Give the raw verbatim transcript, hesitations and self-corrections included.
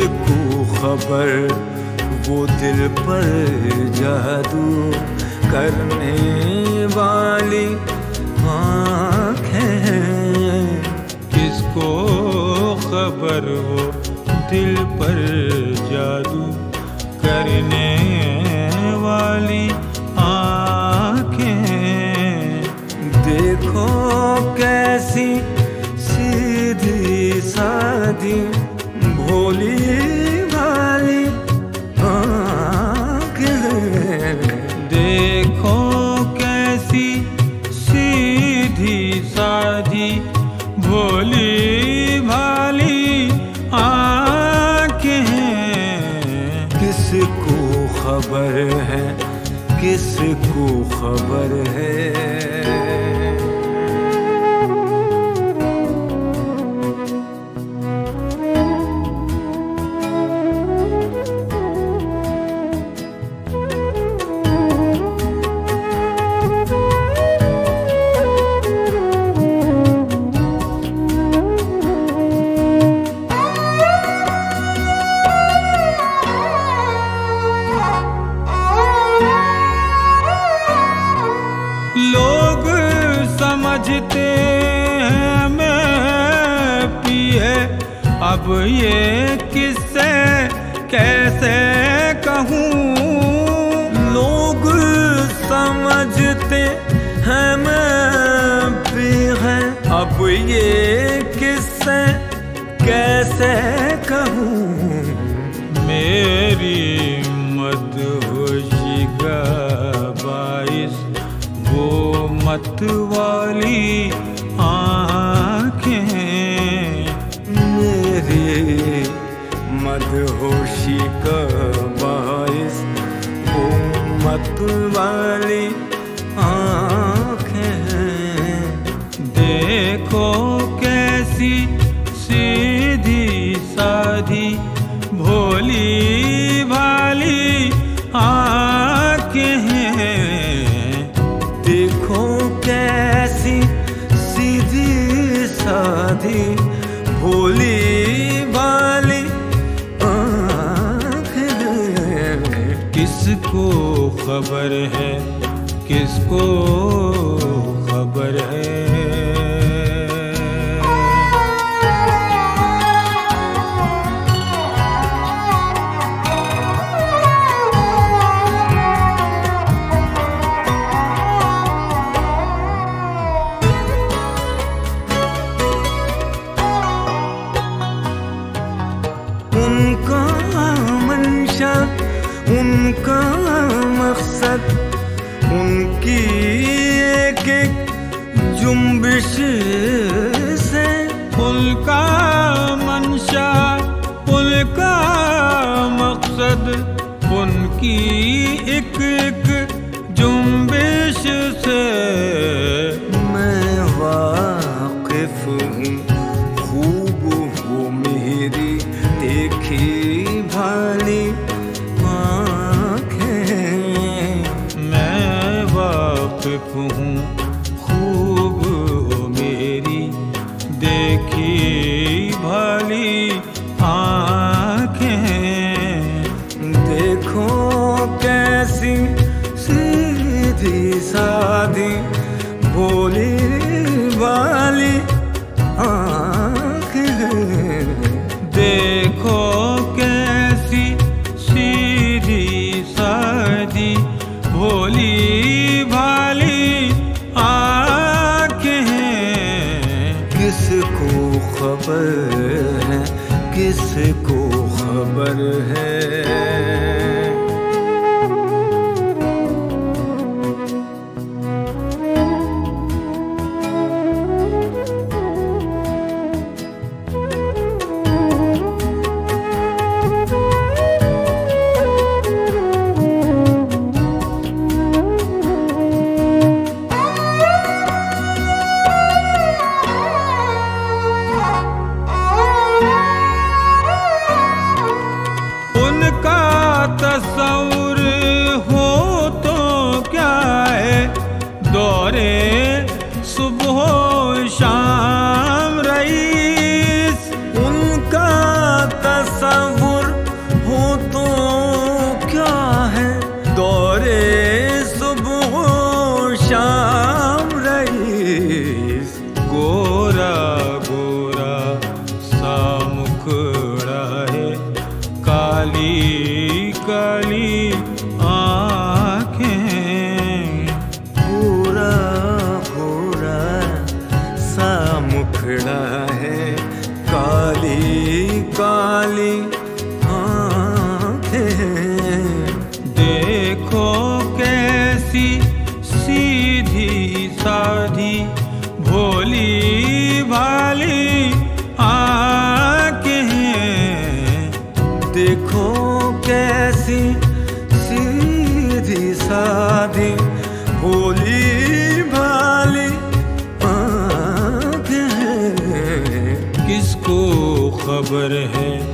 किसको खबर वो दिल पर जादू करने वाली आँखें। किसको खबर वो दिल पर जादू करने वाली आँखें। देखो कैसी सीधी सादी भोली भाली आँखें। देखो कैसी सीधी सादी भोली भाली आँखें। किसको खबर है, किसको खबर है। लोग समझते हैं मैं पिए, अब ये किससे कैसे कहूँ। लोग समझते हैं मैं भी है, अब ये किससे कैसे कहूँ। मेरी मदहोशी का बाइस वो मत वाली आँखें। मेरी मदहोशी का बाइस वो मत वाली आँखें। देखो कैसी सीधी सादी भोली भाली आँखें हैं। देखो कैसी सीधी सादी भोली भाली आँखें। किसको खबर है, किसको खबर है। उनका मंशा, उनका मकसद, उनकी एक एक जुम्बिश से। उनका मंशा, उनका मकसद, उनकी एक एक जुम्बिश से मैं वाकिफ हूँ, खूब वो मेरी देखी भाली आँखें। मैं वाकिफ हूँ, खूब हो मेरी देखी भाली आँखें। देखो कैसी सीधी सादी भोली भाली आँखें। देखो कैसी सीधी सादी भोली भाली आँखें हैं। किसको खबर है, किसको खबर है। काली काली आँखें। पूरा पूरा सा मुखड़ा है, काली काली आँखें। देखो कैसी सीधी साधी भोली भाली आँखें हैं। देखो कैसी सीधी साधी भोली भाली आँखें हैं। किसको खबर है